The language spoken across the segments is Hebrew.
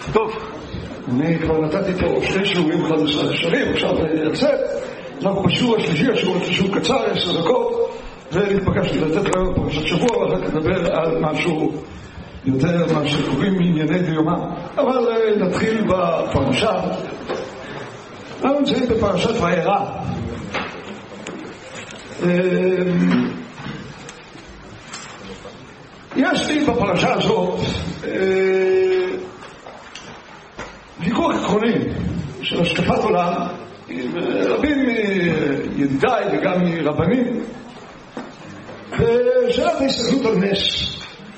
טוב, אני כבר נתתי פה 2 שיעורים 11 שנים, עכשיו יצא. אנחנו בשיעור השלישי, השיעור שיעור קצר, 10 דקות, ונתבקשתי לתת רעיון פרשת שבוע, ואחר כך נדבר על משהו יותר מה שקוראים מענייני דיומא. אבל נתחיל בפרשה. אנחנו נמצאים בפרשת וירא. יש לי בפרשה הזאת ויכוח עקרוני של השקפת עולם עם רבים מידידיי וגם מרבנים ושאלת ההסתכלות על נס.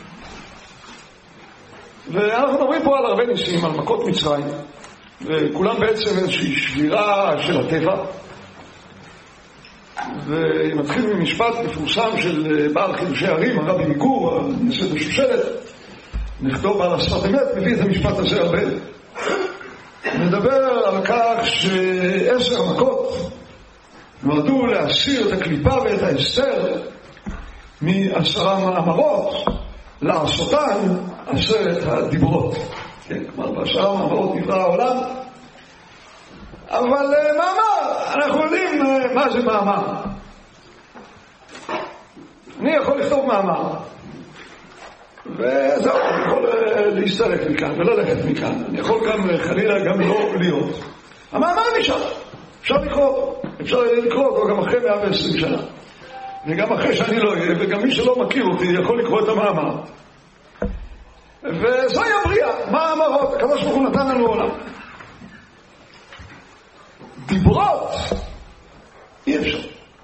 ואנחנו מדברים פה על הרבה ניסים, על מכות מצרים, וכולם בעצם איזושהי שבירה של הטבע. ומתחיל ממשפט מפורסם של בעל חידושי ערים, הרבי מגור, נשיא בשושלת, נכתוב בעל השפת אמת, מביא את המשפט הזה הרבה. מדבר על כך ש10 המכות נועדו להסיר את הקליפה ואת ההסתר מ10 מאמרות, לעשותן 10 הדיברות. כן, כלומר, ב10 מאמרות נברא העולם. אבל מאמר, אנחנו יודעים מה זה מאמר. אני יכול לכתוב מאמר, וזהו, אני יכול להסתלק מכאן וללכת מכאן. אני יכול גם חלילה גם לא להיות. המאמר נשאר, אפשר לקרוא אותו גם אחרי 120 שנה. וגם אחרי שאני לא אהיה, וגם מי שלא מכיר אותי יכול לקרוא את המאמר. וזוהי הבריאה, מאמרות, הקדוש ברוך הוא נתן לנו עולם. דיברות אי אפשר.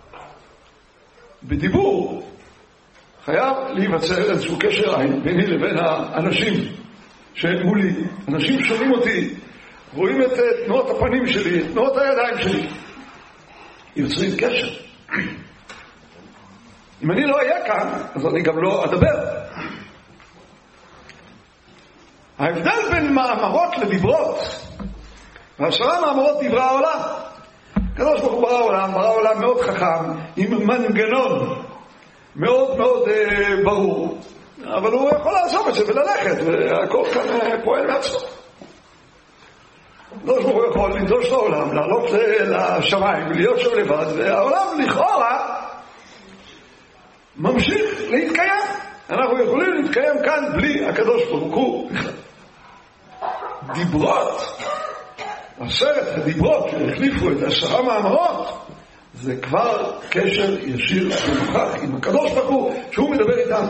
בדיבור חייב להיווצר איזשהו קשר עין ביני לבין האנשים שמולי. אנשים שומעים אותי, רואים את תנועות הפנים שלי, את תנועות הידיים שלי, יוצרים קשר. אם אני לא אהיה כאן, אז אני גם לא אדבר. ההבדל בין מאמרות לדיברות, ו10 מאמרות נברא העולם. הקדוש ברוך הוא ברא עולם מאוד חכם, עם מנגנון מאוד מאוד ברור, אבל הוא יכול לעזוב את זה וללכת, והכל כאן פועל מעצמו. הקדוש ברוך הוא יכול לנדוש לעולם, לעלות לשמיים ולהיות שם לבד, והעולם לכאורה ממשיך להתקיים. אנחנו יכולים להתקיים כאן בלי הקדוש ברוך הוא בכלל. דיברות, 10 הדיברות שהחליפו את 10 מאמרות, זה כבר קשר ישיר ומוכח עם הקדוש ברוך הוא שהוא מדבר איתנו.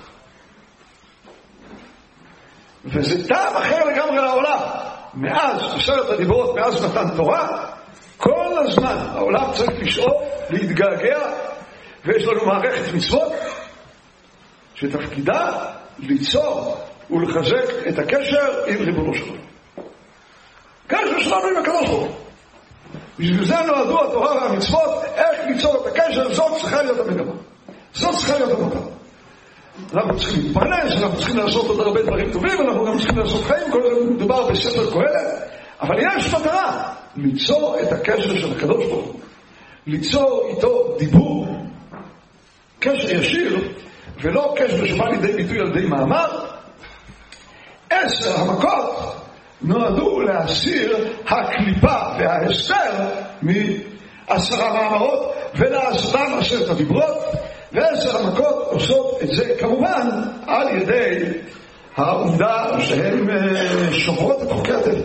וזה טעם אחר לגמרי לעולם. מאז 10 הדיברות, מאז מתן תורה, כל הזמן העולם צריך לשאוף, להתגעגע, ויש לנו מערכת מצוות שתפקידה ליצור ולחזק את הקשר עם ריבונו של עולם. קשר שלנו עם הקדוש ברוך הוא. בשביל זה נועדו התורה והמצוות, איך ליצור את הקשר. זאת צריכה להיות המגמה, זאת צריכה להיות המטרה. אנחנו צריכים להתפרנס, אנחנו צריכים לעשות עוד הרבה דברים טובים, אנחנו גם צריכים לעשות חיים, כל זה מדובר בספר קהלת, אבל יש מטרה, ליצור את הקשר של הקדוש ברוך הוא, ליצור איתו דיבור, קשר ישיר, ולא קשר שבא לידי ביטוי על ידי מאמר. 10 המכות נועדו להסיר הקליפה וההסתר מ10 מאמרות ולעשותם 10 הדיברות, ו10 המכות עושות את זה כמובן על ידי העובדה שהן שוברות את חוקי הטבע.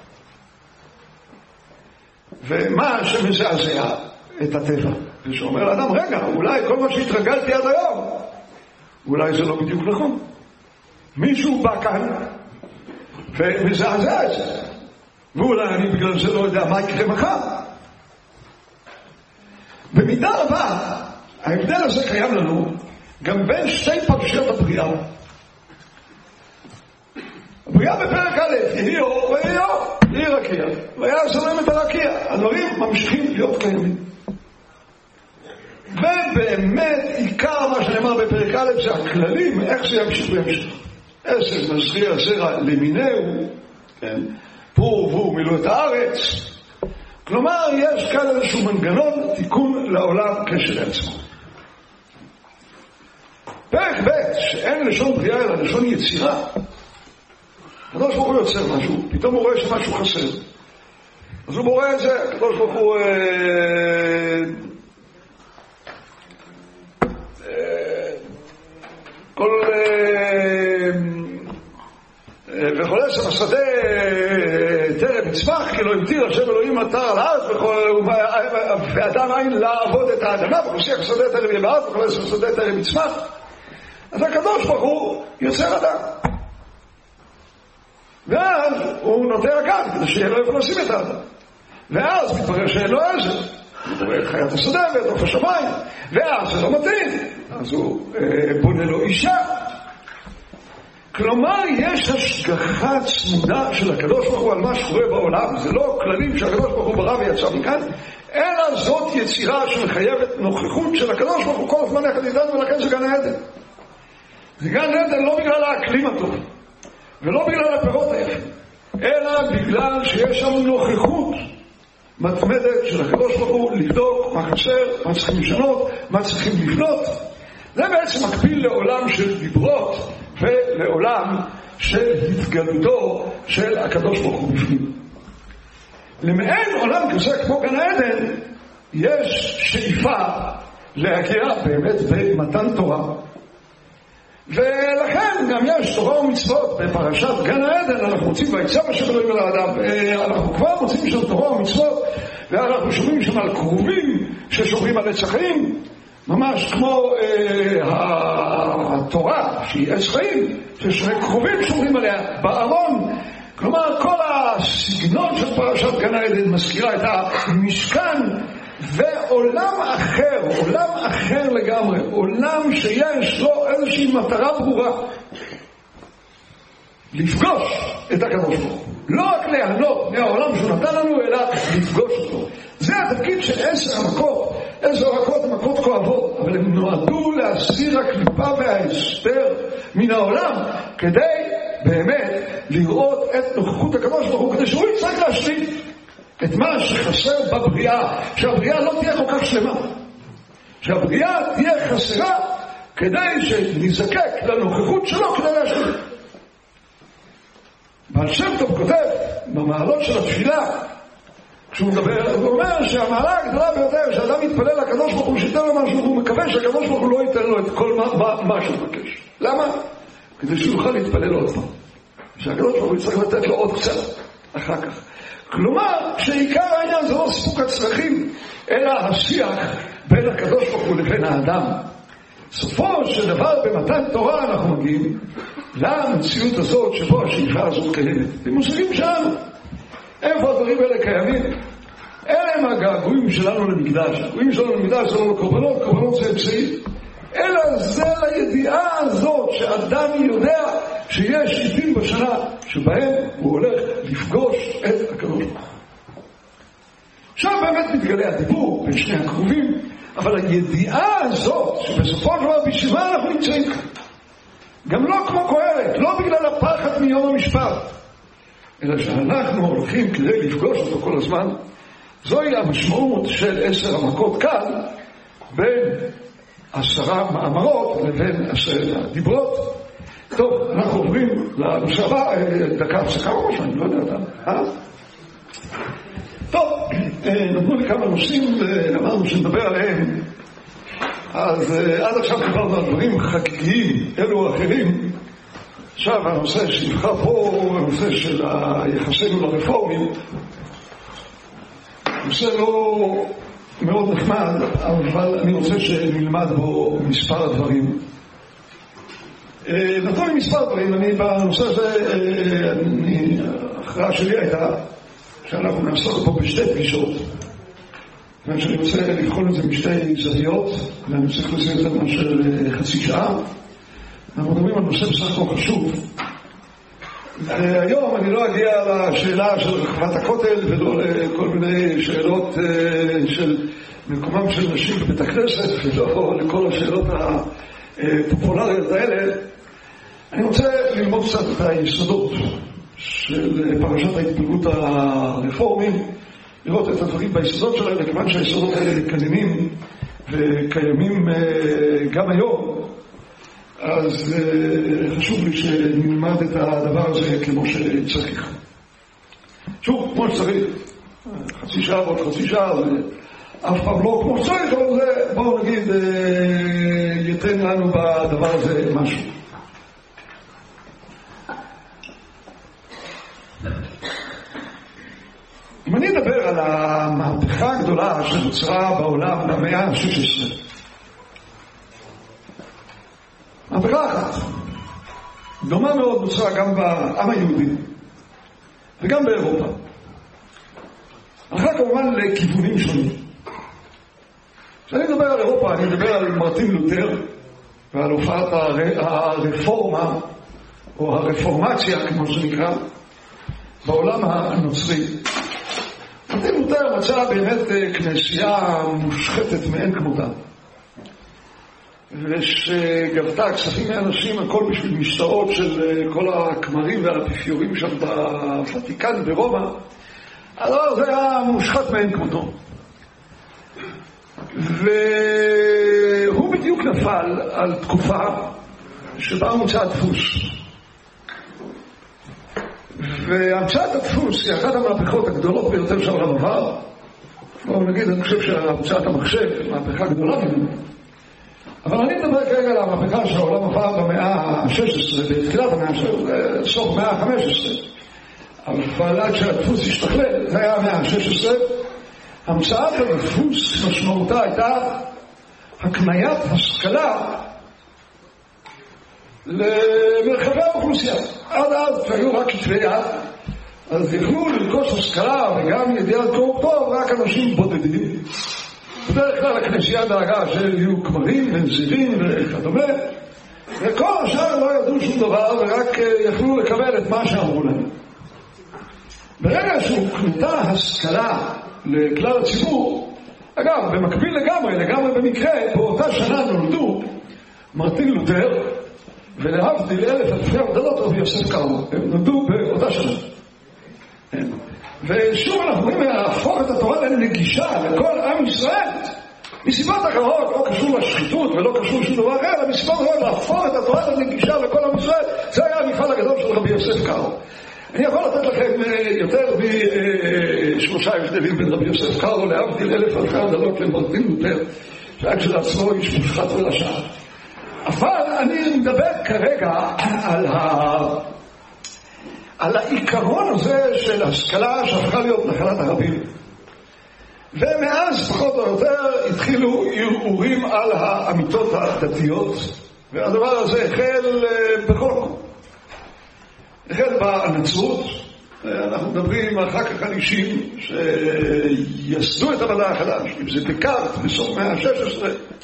ומה שמזעזע את הטבע זה שאומר לאדם, רגע, אולי כל מה שהתרגלתי עד היום אולי זה לא בדיוק נכון. מישהו בא כאן ומזעזע את זה, ואולי אני בגלל זה לא יודע מה יקרה מחר. במידה רבה ההבדל הזה קיים לנו גם בין 2 פרשיות הבריאה. הבריאה בפרק א' יהי אור ויהי אור, יהי רקיע והיה זורם את הרקיע. הדברים ממשיכים להיות קיימים, ובאמת עיקר מה שנאמר בפרק א' זה הכללים, איך זה ימשיך וימשיך. 10 מזריע זרע למינהו, כן? פור ורבו מילאו את הארץ. כלומר יש כאן איזשהו מנגנון תיקון לעולם כשל עצמו. פרק ב' שאין לשון בריאה אלא לשון יצירה, הקדוש ברוך הוא יוצר משהו, פתאום הוא רואה שמשהו חסר. אז הוא בורא את זה, הקדוש ברוך הוא כל וכל עשם השדה טרם יצמח, כי לא המטיר השם אלוהים מטר על הארץ, ואדם אין לעבוד את האדמה, וכושיח השדה טרם יבעט, וכל עשם השדה טרם יצמח. אז הקדוש ברוך הוא יוצר אדם. ואז הוא נוטה רגל, כדי שיהיה לו איפה לשים את האדם. ואז מתברר שאין לו עזר. הוא רואה את חיית השדה ואת עוף השמיים, ואז זה לא מתאים. אז הוא בונה לו אישה. כלומר, יש השגחה צמודה של הקדוש ברוך הוא על מה שקורה בעולם. זה לא כללים שהקדוש ברוך הוא ברא ויצא מכאן, אלא זאת יצירה שמחייבת נוכחות של הקדוש ברוך הוא כל הזמן יחד איתנו, ולכן זה גן העדן. זה גן העדן לא בגלל האקלים הטוב, ולא בגלל הפירות היפים, אלא בגלל שיש שם נוכחות מתמדת של הקדוש ברוך הוא לבדוק מה חסר, מה צריכים לשנות, מה צריכים לבנות. זה בעצם מקביל לעולם של דיברות ולעולם של התגלותו של הקדוש ברוך הוא בפנים. למעין עולם כזה כמו גן העדן יש שאיפה להגיע באמת במתן תורה, ולכן גם יש תורה ומצוות. בפרשת גן העדן אנחנו מוצאים ויצא השם אלוהים אל האדם, אנחנו כבר מוצאים שם תורה ומצוות, ואנחנו שומעים שם על קרובים ששומרים על עץ החיים, ממש כמו התורה שהיא עץ חיים, ששני קרובים שומרים עליה בארון. כלומר, כל הסגנון של פרשת גן העדן מזכירה את המשכן ועולם אחר, עולם אחר לגמרי, עולם שיש לו איזושהי מטרה ברורה, לפגוש את הקדוש ברוך הוא. לא רק ליהנות מהעולם שהוא נתן לנו, אלא לפגוש אותו. זה התפקיד של 10 המכות. 10 המכות הן מכות כואבות, אבל הן נועדו להסיר הקליפה וההסתר מן העולם, כדי באמת לראות את נוכחות הקדוש ברוך הוא, כדי שהוא יצטרך להשלים את מה שחסר בבריאה, שהבריאה לא תהיה כל כך שלמה, שהבריאה תהיה חסרה, כדי שנזקק לנוכחות שלו כדי להשלים. בעל שם טוב כותב במעלות של התפילה, כשהוא מדבר, הוא אומר שהמעלה הגדולה ביותר שאדם יתפלל לקדוש ברוך הוא שייתן לו משהו, הוא מקווה שהקדוש ברוך הוא לא ייתן לו את כל מה שהוא מבקש. למה? כדי שהוא יוכל להתפלל עוד פעם, שהקדוש ברוך הוא יצטרך לתת לו עוד קצת אחר כך. כלומר, שעיקר העניין זה לא סיפוק הצרכים, אלא השיח בין הקדוש ברוך הוא לבין האדם. סופו של דבר במתן תורה אנחנו מגיעים למציאות הזאת שבו השאיפה הזאת קיימת. במושגים שלנו, איפה הדברים האלה קיימים? אלה הם הגעגועים שלנו למקדש. הגעגועים שלנו למקדש זה לא לקורבנות, קורבנות זה אמצעי, אלא זה לידיעה הזאת שאדם יודע שיש עיתים בשנה שבהם הוא הולך לפגוש את הקדוש ברוך הוא. עכשיו באמת מתגלה הדיבור בין שני הקרובים, אבל הידיעה הזאת שבסופו של דבר בישיבה אנחנו נמצאים כאן, גם לא כמו קהלת, לא בגלל הפחד מיום המשפט, אלא שאנחנו הולכים כדי לפגוש אותו כל הזמן. זוהי המשמעות של 10 המכות כאן, בין 10 מאמרות לבין 10 הדיברות. טוב, אנחנו עוברים לנושא הבא, דקה הפסקה או משהו, אני לא יודע אותה. טוב, נתנו לי כמה נושאים ואמרנו שנדבר עליהם. אז עד עכשיו דיברנו על דברים חגיגיים אלו או אחרים. עכשיו הנושא שנבחר פה, הנושא של היחסנו לרפורמים, נושא לא מאוד נחמד, אבל אני רוצה שנלמד בו מספר הדברים. נתנו לי מספר דברים, אני בנושא הזה, ההכרעה שלי הייתה שאנחנו נעסוק פה בשתי פגישות, ואני רוצה לבחון את זה בשתי זוויות, ואני צריך לזה יותר מאשר חצי שעה. אנחנו מדברים על נושא בסך הכל חשוב, והיום אני לא אגיע לשאלה של רחבת הכותל ולא לכל מיני שאלות של מקומם של נשים בבית הכנסת ולא לכל השאלות הפופולריות האלה. אני רוצה ללמוד קצת את היסודות של פרשת ההתפלגות הרפורמים, לראות את הדברים ביסודות שלהם, כיוון שהיסודות האלה קיימים וקיימים גם היום. אז חשוב לי שנלמד את הדבר הזה כמו שצריך. שוב, כמו שצריך, חצי שעה ועוד חצי שעה, אף פעם לא כמו שצריך, אבל זה, בואו נגיד, ייתן לנו בדבר הזה משהו. אם אני אדבר על המהפכה הגדולה שנוצרה בעולם במאה ה-16, מהפכה אחת, דומה מאוד נוצרה גם בעם היהודי וגם באירופה. הלכה כמובן לכיוונים שונים. כשאני מדבר על אירופה, אני מדבר על מרטין לותר ועל הופעת הרפורמה או הרפורמציה כמו שנקרא בעולם הנוצרי. מרטין לותר מצא באמת כנסייה מושחתת מאין כמותה, ושגבתה כספים מאנשים, הכל בשביל משתאות של כל הכמרים והאפיפיורים שם בוותיקן ברומא. הדבר זה היה מושחת מאין כמותו, והוא בדיוק נפל על תקופה שבה הומצא הדפוס, והמצאת הדפוס היא אחת המהפכות הגדולות ביותר שהעולם עבר. בואו נגיד, אני חושב שהמצאת המחשב מהפכה גדולה ממנו, אבל אני מדבר כרגע על המהפכה שהעולם עבר במאה ה-16, בתחילת המאה ה-16, סוף המאה ה-15, אבל עד שהדפוס השתכלל, זה היה המאה ה-16. המצאת הדפוס משמעותה הייתה הקניית השכלה למרחבי האוכלוסייה. עד אז שהיו רק כתבי יד, אז יכלו לרכוש השכלה וגם ידיעת קרוא טוב רק אנשים בודדים. בדרך כלל הכנסייה דאגה שיהיו כמרים ונזירים וכדומה, וכל השאר לא ידעו שום דבר ורק יכלו לקבל את מה שאמרו להם. ברגע שהוקנתה השכלה לכלל הציבור, אגב, במקביל לגמרי במקרה, באותה שנה נולדו מרטין לותר ולהבדיל אלף אלפי הבדלות רבי יוסף קארו. הם נולדו באותה שנה. ושוב אנחנו רואים להפוך את התורה לנגישה לכל עם ישראל מסיבות אחרות, לא קשור לשחיתות ולא קשור לשום דבר אחר, אלא מסיבות אחרות להפוך את התורה לנגישה לכל עם ישראל. זה היה המפעל הגדול של רבי יוסף קארו. אני יכול לתת לכם יותר משלושה הבדלים בין רבי יוסף קארו להבדיל אלף אלפי הבדלות למרטין לותר, שהיה כשלעצמו איש מושחת ורשע. אבל אני מדבר כרגע על העיקרון הזה של השכלה שהפכה להיות נחלת הרבים. ומאז פחות או יותר התחילו ערעורים על האמיתות הדתיות, והדבר הזה החל בכל מקום. החל בנצרות, אנחנו מדברים אחר כך על אישים שיסדו את המדע החדש, אם זה דקארט בסוף המאה ה-16,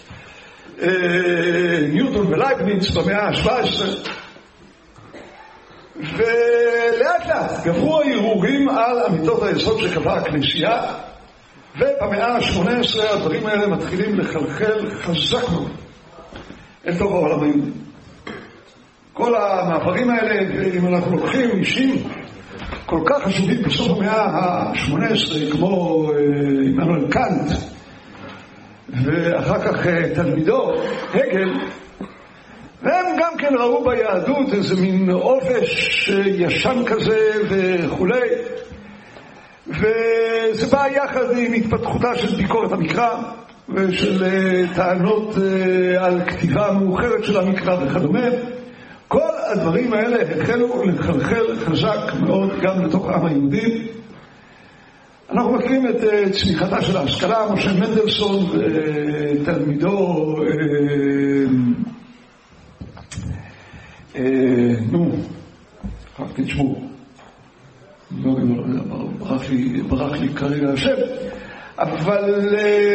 ניוטון ולייבניץ במאה ה-17, ולאט לאט גברו הערעורים על אמיתות היסוד שקבעה הכנסייה, ובמאה ה-18 הדברים האלה מתחילים לחלחל חזק מאוד אל תוך העולם היהודי. כל המעברים האלה, אם אנחנו לוקחים אישים כל כך חשובים בסוף המאה ה-18 כמו עמנואל קאנט ואחר כך תלמידו הגל, והם גם כן ראו ביהדות איזה מין אופש ישן כזה וכולי, וזה בא יחד עם התפתחותה של ביקורת המקרא ושל טענות על כתיבה מאוחרת של המקרא וכדומה. כל הדברים האלה החלו לחלחל חזק מאוד גם לתוך העם היהודי. אנחנו מכירים את צמיחתה של ההשכלה, משה מנדלסון ותלמידו רק תשמעו, ברח לי כרגע השם, אבל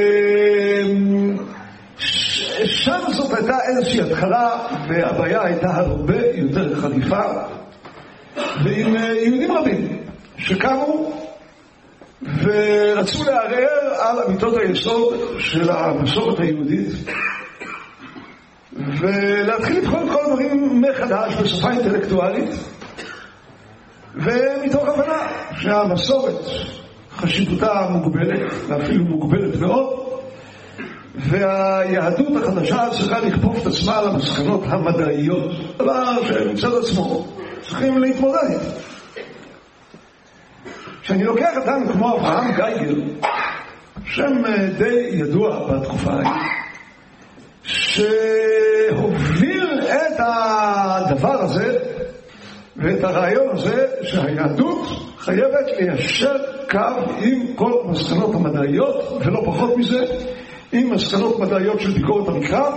שם זאת הייתה איזושהי התחלה, והבעיה הייתה הרבה יותר חריפה, ועם יהודים רבים שקמו ורצו לערער על אמיתות היסוד של המסורת היהודית ולהתחיל לבחון כל דברים מחדש בשפה אינטלקטואלית, ומתוך הבנה שהמסורת חשיבותה מוגבלת ואפילו מוגבלת מאוד, והיהדות החדשה צריכה לכפוף את עצמה על המסקנות המדעיות, דבר שמצד עצמו צריכים להתמודד. כשאני לוקח אדם כמו אברהם גייגר, שם די ידוע בתקופה ההיא, שהוביל את הדבר הזה ואת הרעיון הזה שהיהדות חייבת ליישר קו עם כל המסקנות המדעיות, ולא פחות מזה, עם מסקנות מדעיות של ביקורת המקרא,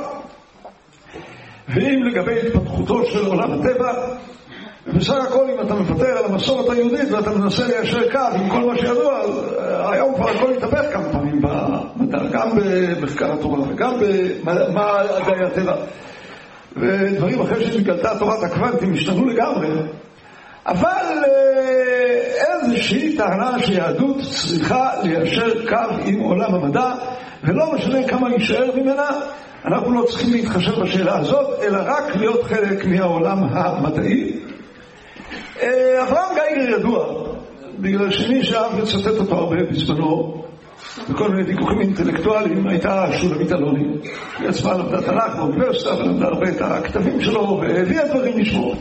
ועם לגבי התפתחותו של עולם הטבע. ובסך הכל אם אתה מוותר על המסורת היהודית ואתה מנסה ליישר קו עם כל מה שידוע, היום כבר הכל יתהפך כמה פעמים במדע, גם במחקר התורה וגם במדעי הטבע, ודברים אחרי שמגלתה תורת הקוונטים השתנו לגמרי. אבל איזושהי טענה שיהדות צריכה ליישר קו עם עולם המדע, ולא משנה כמה יישאר ממנה, אנחנו לא צריכים להתחשב בשאלה הזאת, אלא רק להיות חלק מהעולם המדעי. אברהם גייגר ידוע, בגלל שמי שאהב לצטט אותו הרבה בזמנו, בכל מיני ויכוחים אינטלקטואליים, הייתה שולמית אלוני, היא עצמה למדה תנ"ך באוניברסיטה, ולמדה הרבה את הכתבים שלו, והביאה דברים לשמור.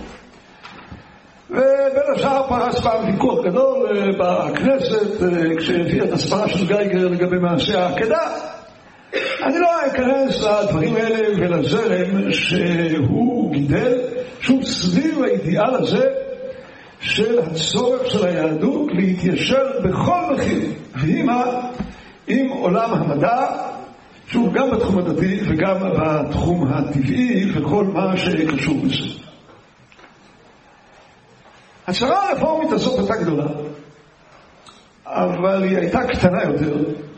ובין השאר פרס פעם ויכוח גדול בכנסת, כשהביאה את הסברה של גייגר לגבי מעשה העקדה. אני לא אכנס לדברים האלה ולזרם שהוא גידל, שוב סביב האידיאל הזה של הצורך של היהדות להתיישר בכל מחיר ועימה עם עולם המדע, שוב גם בתחום הדתי וגם בתחום הטבעי וכל מה שקשור בזה. הצהרה הרפורמית הזאת הייתה גדולה, אבל היא הייתה קטנה יותר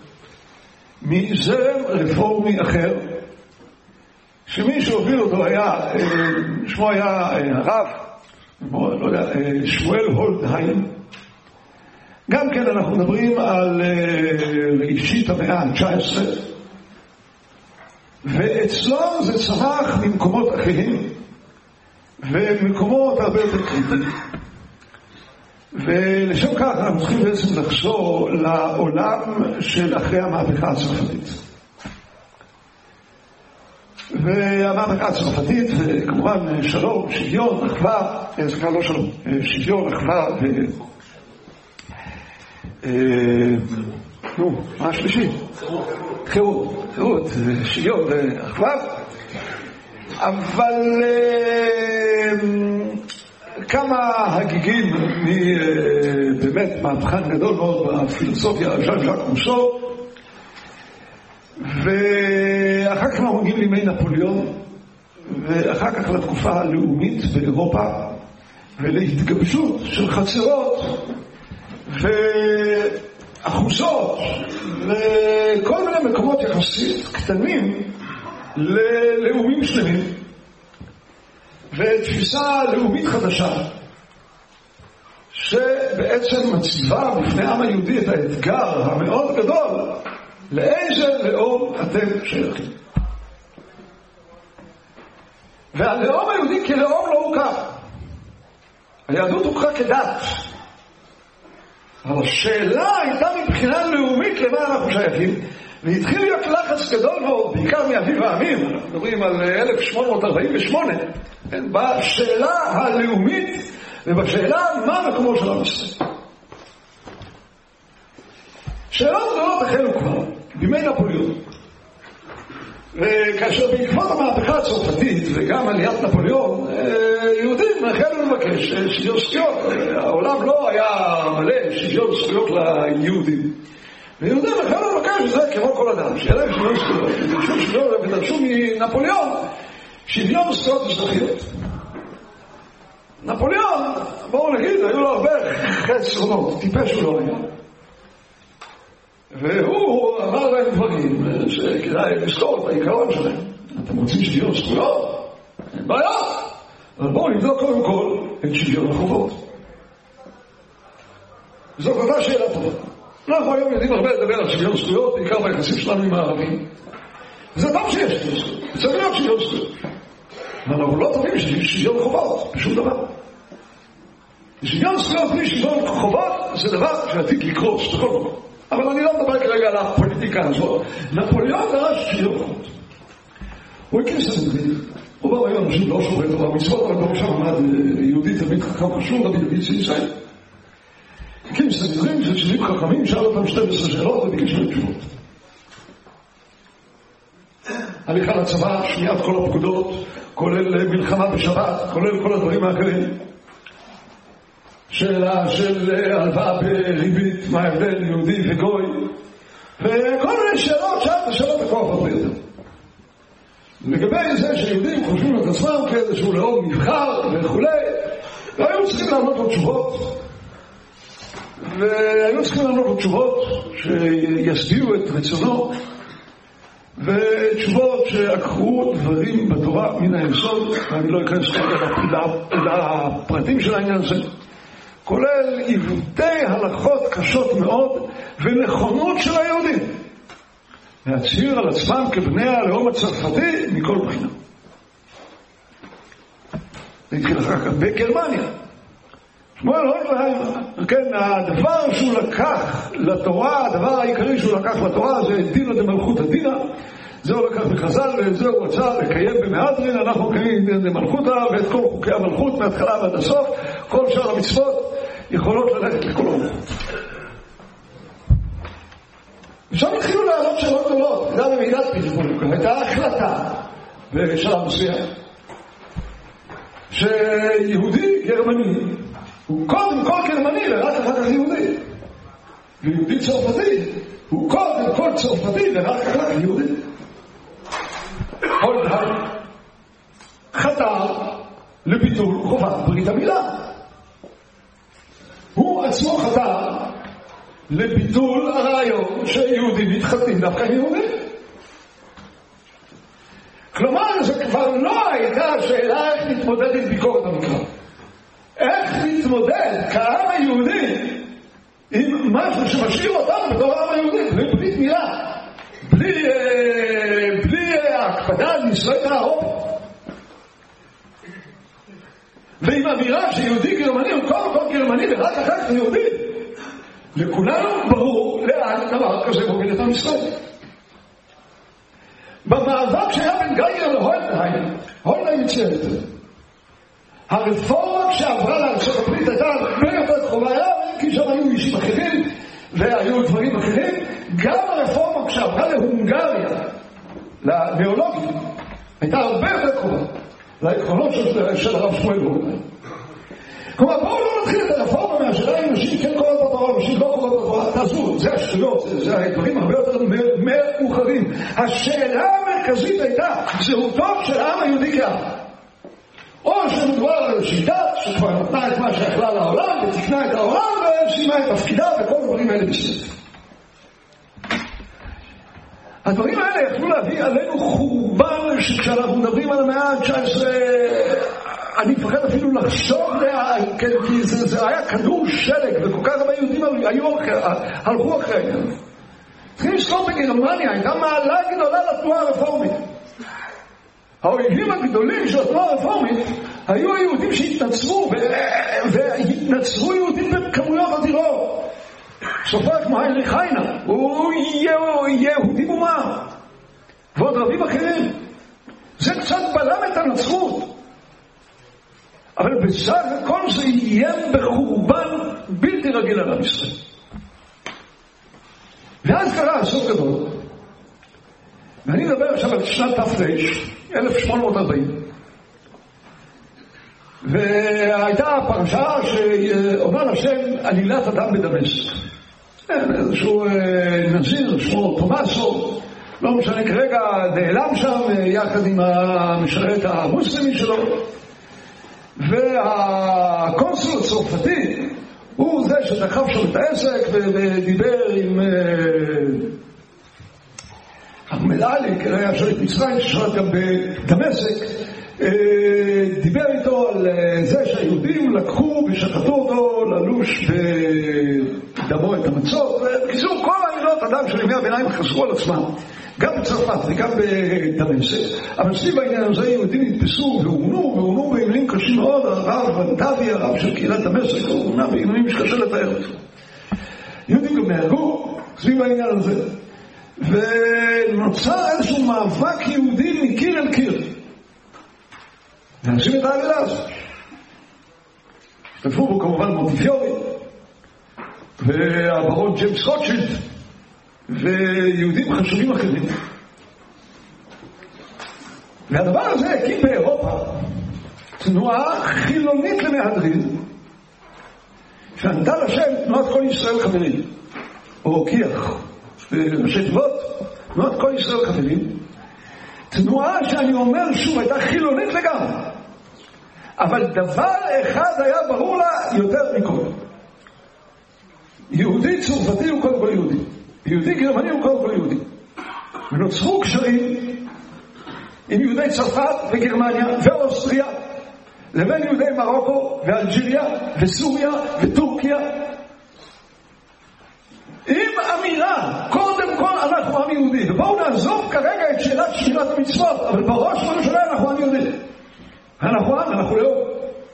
מזרם רפורמי אחר, שמי שהוביל אותו היה, שמו היה הרב, לא יודע, שמואל הולדהיים. גם כן אנחנו מדברים על ראשית המאה ה-19, ואצלו זה צמח ממקומות אחרים, ומקומות הרבה יותר קריטיים. ולשם כך אנחנו צריכים בעצם לחזור לעולם של אחרי המהפכה הצרפתית. והמהפכה הצרפתית, וכמובן שלום, שוויון, אחווה, סליחה, לא שלום, שוויון, אחווה מה השלישי? חירות, שוויון ואחווה. אבל כמה הגיגים מבאמת מהפכן גדול מאוד בפילוסופיה, ז'אן ז'אק רוסו, ואחר כך אנחנו מגיעים לימי נפוליאון, ואחר כך לתקופה הלאומית באירופה, ולהתגבשות של חצרות ואחוזות וכל מיני מקומות יחסית קטנים ללאומים שלמים, ותפיסה לאומית חדשה שבעצם מציבה בפני העם היהודי את האתגר המאוד גדול, לאיזה לאום אתם שייכים. והלאום היהודי כלאום לא הוכר, היהדות הוכרה כדת, אבל השאלה הייתה מבחינה לאומית למה אנחנו שייכים, והתחיל להיות לחץ גדול מאוד, בעיקר מאביב העמים, אנחנו מדברים על 1848, בשאלה הלאומית ובשאלה מה מקומו של עם ישראל. שאלות גדולות החלו כבר בימי נפוליאון, וכאשר בעקבות המהפכה הצרפתית וגם עליית נפוליאון, יהודים החלו לבקש שוויון זכויות. העולם לא היה מלא שוויון זכויות ליהודים, ויהודים החלו לבקש שזה כמו כל אדם, שיהיה להם שוויון זכויות, ודרשו מנפוליאון שוויון זכויות אזרחיות. נפוליאון, בואו נגיד, היו לו הרבה חסרונות, טיפש הוא לא היה, והוא אמר להם דברים שכדאי לזכור את העיקרון שלהם. אתם רוצים שוויון זכויות? אין בעיה, אבל בואו נבדוק קודם כל את שוויון החובות. זו אותה שאלה טובה. אנחנו היום יודעים הרבה לדבר על שוויון זכויות, בעיקר ביחסים שלנו עם הערבים. זה טוב שיש שוויון זכויות, צריך להיות שוויון זכויות, אבל אנחנו לא טובים שוויון חובות בשום דבר. שוויון זכויות בלי שוויון חובות זה דבר שעתיד לקרוס בכל מקום. אבל אני לא מדבר כרגע על הפוליטיקה הזאת. נפוליאון דרש שוויון. הוא הקים סנהדרין. הוא בא היום אנשים לא שומרי תורה ומצוות, אבל בראשם עמד יהודי תלמיד חכם חשוב, רבי דוד צאנז. הקים סנהדרין של 70 חכמים, שאל אותם 12 שאלות וביקש להם תשובות. הליכה לצבא, שמיעת כל הפקודות, כולל מלחמה בשבת, כולל כל הדברים האחרים. שאלה של הלוואה בריבית, מה ההבדל יהודי וגוי, וכל מיני שאלות, שאלות הכוח הרבה יותר. לגבי זה שיהודים חושבים את עצמם כאיזשהו לאום נבחר וכולי, והיו צריכים לענות לו תשובות, שיסביעו את רצונו, ותשובות שעקרו דברים בתורה מן היסוד. אני לא אכנס לפרטים של העניין הזה, כולל עיוותי הלכות קשות מאוד ונכונות של היהודים להצהיר על עצמם כבני הלאום הצרפתי מכל בחינה. זה התחיל אחר כך בגרמניה. שמואל הויטלהיימר, כן, הדבר שהוא לקח לתורה, הדבר העיקרי שהוא לקח לתורה זה דינא דמלכותא דינא. זה הוא לקח בחז"ל וזה הוא רצה לקיים במהדרין. אנחנו מקיימים דינא דמלכותא ואת כל חוקי המלכות מההתחלה ועד הסוף. כל שאר המצוות יכולות ללכת לכל עולם. ושם התחילו לעלות שאלות גדולות. זה היה בוועידת פיטסבורג, הייתה החלטה בשלב מסוים שיהודי גרמני הוא קודם כל גרמני ורק אחר כך יהודי, ויהודי צרפתי הוא קודם כל צרפתי ורק אחר כך יהודי. הויטלהיימר חתר לביטול חובת ברית המילה. הוא עצמו חתר לביטול הרעיון שיהודים מתחתנים דווקא יהודים. כלומר, זה כבר לא הייתה שאלה איך להתמודד עם ביקורת המקרא. איך להתמודד כעם היהודי עם משהו שמשאיר אותם בתור העם היהודי, בלי ברית מילה, בלי ההקפדה על נישואי תערובת. ועם אמירה שיהודי גרמני הוא קודם כל גרמני ורק אחר כך יהודי. לכולנו ברור לאן דבר כזה מוביל את עם ישראל. במאבק שהיה בין גייגר להויטלהיימר, הויטלהיימר הציע את זה. הרפורמה שעברה לארצות הברית הייתה הרבה יותר קרובה אליו, כי שם היו אישים אחרים והיו דברים אחרים. גם הרפורמה שעברה להונגריה, לניאולוגיה, הייתה הרבה יותר קרובה לעקרונות של הרב שמואל הויטלהיימר. כלומר, בואו לא נתחיל את הרפורמה מהשאלה אם נשים כן קוראות בתורה, נשים לא קוראות בתורה. תעזבו, זה השטויות, זה הדברים הרבה יותר מאוחרים. השאלה המרכזית הייתה זהותו של העם היהודי כעם. או שמדובר על שיטה שכבר נתנה את מה שיכלה לעולם ותקנה את העולם וסיימה את תפקידה וכל הדברים האלה בסדר. הדברים האלה יכלו להביא עלינו חורבן שכשאנחנו מדברים על המאה ה-19 אני מפחד אפילו לחשוב כי זה היה כדור שלג וכל כך הרבה יהודים הלכו אחרי העניין. צריכים לזכור בגרמניה הייתה מעלה גדולה לתנועה הרפורמית. האויבים הגדולים של התנועה הרפורמית היו היהודים שהתנצרו והתנצרו יהודים בכמויות אדירות. סופר כמו היינריך היינה הוא יהודי מומר ועוד רבים אחרים. זה קצת בלם את הנצרות, אבל בסך הכל זה איים בחורבן בלתי רגיל על עם ישראל. ואז קרה אסון גדול, ואני מדבר עכשיו על שנת תר"ש 1840, והייתה פרשה שעונה לשם עלילת הדם בדמשק. איזשהו נזיר שמו תומאסו, לא משנה כרגע, נעלם שם יחד עם המשרת המוסלמי שלו, והקונסול הצרפתי הוא זה שדחף שם את העסק ודיבר עם אחמד עלי, כנראה שליט מצרים ששרת גם בדמשק, דיבר איתו על זה שהיהודים לקחו ושחטו אותו ללוש בדמו את המצות. ובקיצור, כל העלילות הדם של ימי הביניים חזרו על עצמם, גם בצרפת וגם בדמשק. אבל סביב העניין הזה יהודים נתפסו והורנו בעינויים קשים מאוד. הרב ונטבי, הרב של קהילת דמשק, הורנה בעינויים שקשה לתאר אותו. יהודים גם נהרגו, סביב העניין הזה. ונוצר איזשהו מאבק יהודי מקיר אל קיר. ואנשים את העלילה הזאת. השתתפו בו כמובן מונטיפיורי, והברון ג'יימס רוטשילד, ויהודים חשובים אחרים. והדבר הזה הקים באירופה תנועה חילונית למהדרין, שענתה לשם תנועת כל ישראל חברים, או כיח, בראשי תיבות, תנועת כל ישראל חברים. תנועה שאני אומר שוב הייתה חילונית לגמרי, אבל דבר אחד היה ברור לה יותר מכל. יהודי צרפתי הוא קודם כל יהודי, יהודי גרמני הוא קודם כל יהודי. ונוצרו קשרים עם יהודי צרפת וגרמניה ואוסטריה לבין יהודי מרוקו ואלג'יריה וסוריה וטורקיה, עם אמירה קודם כל אנחנו עם יהודי, ובואו נעזוב כרגע את שאלת שמירת המצוות, אבל בראש ובראשונה אנחנו עם יהודי. אנחנו עם, אנחנו לאום.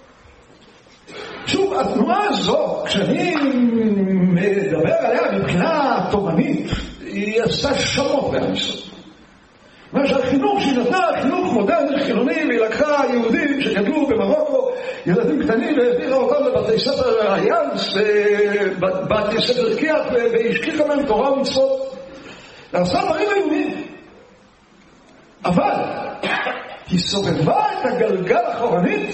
שוב, התנועה הזו, כשאני מדבר עליה מבחינה תורנית, היא עשתה שמות בעם ישראל. מה שהחינוך שהיא נתנה, חינוך מודרני חילוני, והיא לקחה יהודים שגדלו במרוקו, ילדים קטנים, והעבירה אותם לבתי ספר איינס, בבתי ספר כיח, והשכיחה מהם תורה ומצוות. ועשה דברים היהודים. אבל היא סובבה את הגלגל אחורנית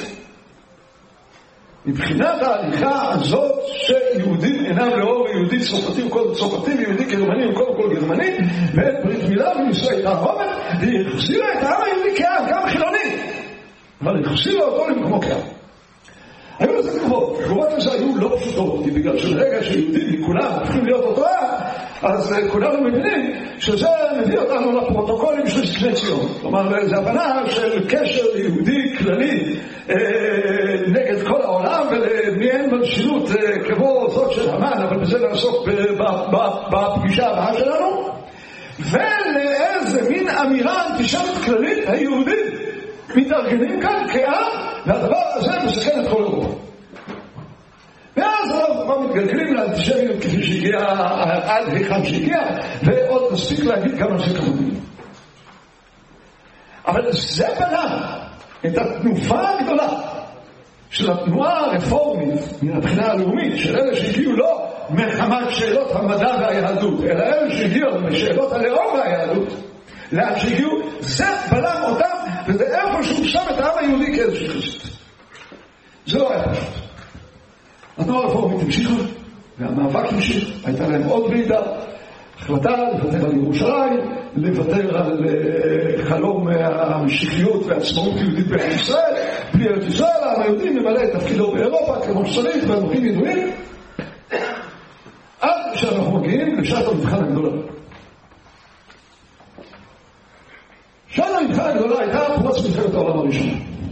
מבחינת ההליכה הזאת שיהודים אינם לאום, ויהודי צרפתי הוא קודם צרפתי, ויהודי גרמני הוא קודם כל גרמני, ואת ברית מילה ונישואי תערובת, והיא החזירה את העם היהודי כעם, גם חילוני, אבל היא החזירה אותו למקומו כעם. היו לזה תגובות, תגובות לזה היו לא פשוטות, כי בגלל שלרגע שיהודים מכולם הופכים להיות אותו עם, אז כולנו מבינים שזה מביא אותנו לפרוטוקולים של זקני ציון. כלומר, זו הבנה של קשר יהודי כללי נגד כל העולם, ולמעין מלשינות כמו זאת של המן, אבל בזה נעסוק בפגישה הבאה שלנו, ולאיזה מין אמירה אנטישמית כללית היהודים מתארגנים כאן כעם, והדבר הזה מסכן את כל אירופה. ואז אנחנו מתגלגלים לאנטישמיות כפי שהגיע עד היכן שהגיע, ועוד נספיק להגיד כמה זה כמובן. אבל זה בלם את התנופה הגדולה של התנועה הרפורמית מן הבחינה הלאומית, של אלה שהגיעו לא מחמת שאלות המדע והיהדות, אלא אלה שהגיעו משאלות הלאום והיהדות, לאן שהגיעו, זה בלם אותם, וזה איפשהו שם את העם היהודי כאיזושהי חזית. זה לא היה פשוט. התנועה הרפורמית המשיכה, והמאבק המשיך, הייתה להם עוד ועידה, החלטה לוותר על ירושלים, לוותר על חלום המשיחיות והעצמאות יהודית בארץ ישראל, בלי ארץ ישראל, העם היהודי ממלא את תפקידו באירופה, כמו שצריך, והמורים ידועים, עד שאנחנו מגיעים לשעת המבחן הגדולה. שעת המבחן הגדולה הייתה פרוץ מלחמת העולם הראשונה.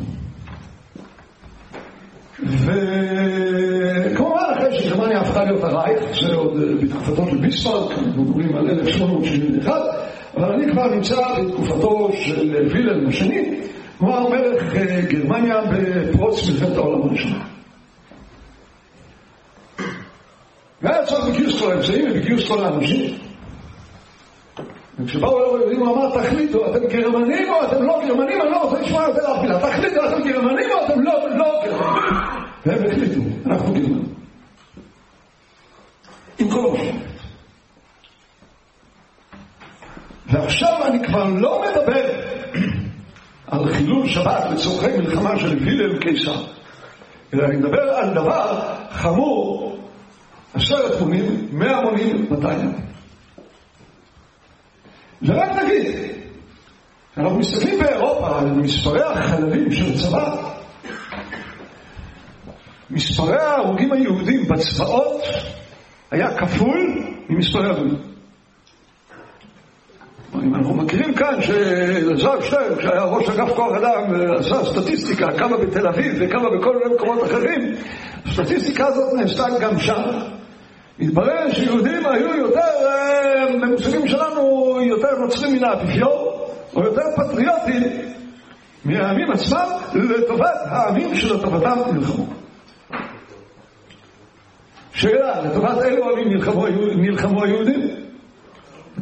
וכמובן אחרי שגרמניה הפכה להיות הרייך, זה עוד בתקופתו של ביסמרק, אנחנו מדברים על 1871, אבל אני כבר נמצא בתקופתו של וילהלם השני, כמו מלך גרמניה בפרוץ מלחמת העולם הראשונה. והיה צריך בגיוס כל האמצעים ובגיוס כל האנשים. וכשבאו אליו היהודים הוא אמר, תחליטו, אתם גרמנים או אתם לא גרמנים, אני לא רוצה לשמוע יותר אף מילה, תחליטו, אתם גרמנים או אתם לא גרמנים. והם החליטו, אנחנו גרמנים. עם כל המשמעות. ועכשיו אני כבר לא מדבר על חילול שבת לצורכי מלחמה של וילהלם קיסר, אלא אני מדבר על דבר חמור, 10 מונים, 100 מונים, 200. ורק נגיד, אנחנו מסתכלים באירופה על מספרי החללים של הצבא, מספרי ההרוגים היהודים בצבאות היה כפול ממספרי ההרוגים. אם אנחנו מכירים כאן שאלעזר שטרן, כשהיה ראש אגף כוח אדם, עשה סטטיסטיקה, כמה בתל אביב וכמה בכל מיני מקומות אחרים, הסטטיסטיקה הזאת נעשתה גם שם. התברר שיהודים היו יותר, במושגים שלנו, יותר נוצרים מן האפיפיור, או יותר פטריוטים מהעמים עצמם, לטובת העמים שלטובתם נלחמו. שאלה, לטובת אילו עמים נלחמו היהודים?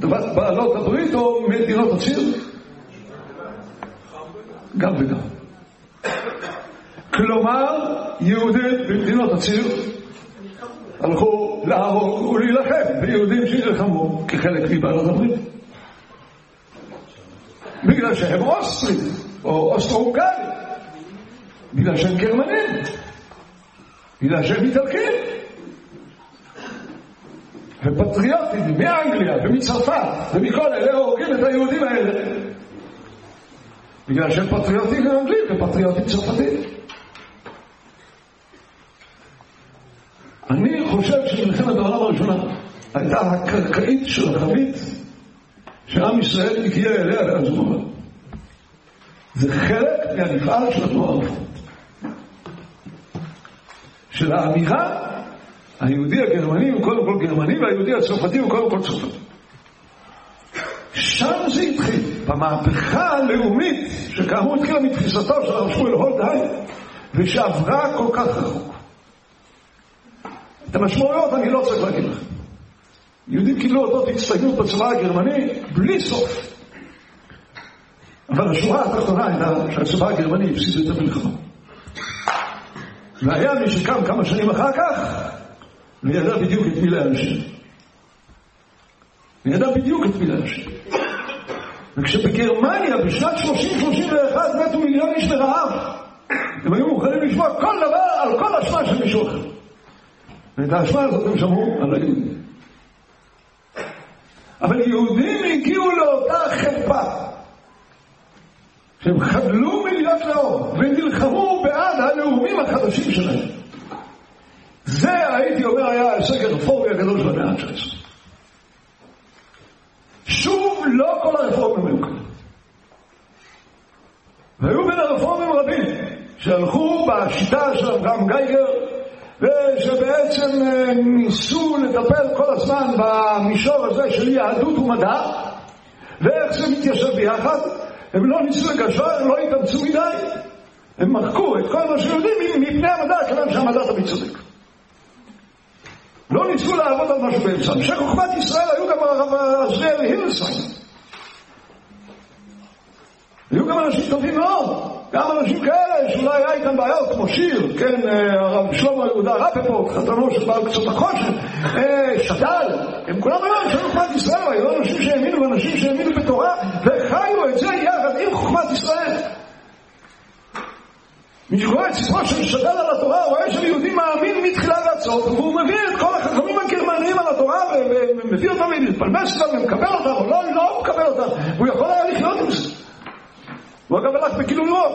בעלות הברית או מדינות הציר? גם וגם. כלומר, יהודים במדינות הציר הלכו להרוג ולהילחם ביהודים שנלחמו כחלק מבעלות הברית. בגלל שהם אוסטרים או אוסטרו-הונגרים, בגלל שהם גרמנים, בגלל שהם איטלקים ופטריוטים מאנגליה ומצרפת ומכל אלה הורגים את היהודים האלה בגלל שהם פטריוטים אנגלים ופטריוטים צרפתים. אני חושב שמלחמת העולם הראשונה הייתה הקרקעית של החבית שעם ישראל הגיע אליה ואז הוא אומר זה חלק מהמפעל של התנועה הרפורמית, של האמירה היהודי הגרמני הוא קודם כל גרמני והיהודי הצרפתי הוא קודם כל צרפתי. שם זה התחיל, במהפכה הלאומית שכאמור התחילה מתפיסתו של הרב שמואל הולדהיים ושעברה כל כך רחוק. את המשמעויות אני לא צריך להגיד לכם. יהודים קיבלו אותות הצטיינות בצבא הגרמני בלי סוף, אבל השורה התחתונה הייתה שהצבא הגרמני הפסיד את המלחמה, והיה מי שקם כמה שנים אחר כך וידע בדיוק את מי להאשים. וידע בדיוק את מי להאשים. וכשבגרמניה בשנת 30-31 מתו מיליון איש ברעב, הם היו מוכנים לשמוע כל דבר על כל אשמה של מישהו אחר. ואת האשמה הזאת הם שמעו על היהודים. אבל יהודים הגיעו לאותה חרפה שהם חדלו מלהיות לאום ונלחמו בעד הלאומים החדשים שלהם. זה הייתי אומר היה ההישג הרפורמי הגדול של המאה ה-19. שוב לא כל הרפורמים היו כאלה, והיו בין הרפורמים רבים שהלכו בשיטה של אברהם גייגר ושבעצם ניסו לטפל כל הזמן במישור הזה של יהדות ומדע ואיך זה מתיישב ביחד. הם לא ניסו לגשר, לא התאמצו מדי, הם מחקו את כל מה שיודעים מפני המדע כיוון שהמדע תמיד צודק. לא ניסו לעבוד על משהו באמצע. אנשי חוכמת ישראל היו גם הרב עזריאל הילסהיים, היו גם אנשים טובים מאוד, גם אנשים כאלה שאולי היה איתם בעיות כמו שיר, כן, הרב שלמה יהודה רפפורט, חתנו של בעל קצות החושן, שדל, הם כולם היו אנשי חוכמת ישראל, היו אנשים שהאמינו ואנשים שהאמינו בתורה וחיו את זה יחד עם חוכמת ישראל. מי שקורא את סיפור של שדל על התורה, הוא רואה שם יהודי מאמין מתחילה ועד סוף, והוא מביא את כל החכמים הגרמניים על התורה ומביא אותם להתפלמס אותם ומקבל אותם או לא מקבל אותם, הוא יכול היה לחיות עם זה. הוא אגב הלך בכאילו לראות.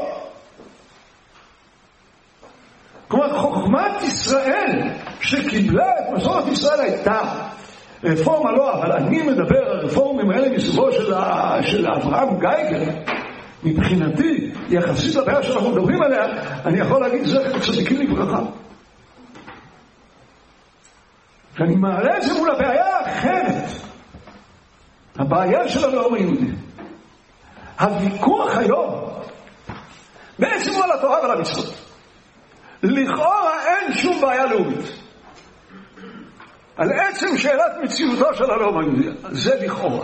כלומר, חוכמת ישראל שקיבלה את מסורת ישראל הייתה רפורמה לא, אבל אני מדבר על רפורמים האלה מסוגו של אברהם גייגר. מבחינתי, יחסית לבעיה שאנחנו מדברים עליה, אני יכול להגיד זכר צדיקים לברכה. שאני מעלה את זה מול הבעיה האחרת, הבעיה של הלאום היהודי. הוויכוח היום בעצם הוא על התורה ועל המצוות. לכאורה אין שום בעיה לאומית על עצם שאלת מציאותו של הלאום היהודי, זה לכאורה.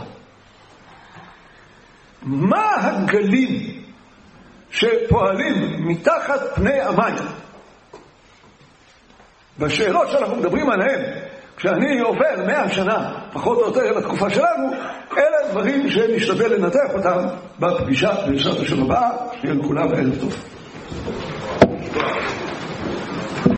מה הגלים שפועלים מתחת פני המים בשאלות שאנחנו מדברים עליהן כשאני עובר 100 שנה פחות או יותר לתקופה שלנו, אלה דברים שנשתדל לנתח אותם בפגישה בעזרת השם הבאה. שיהיה לכולם ערב טוב.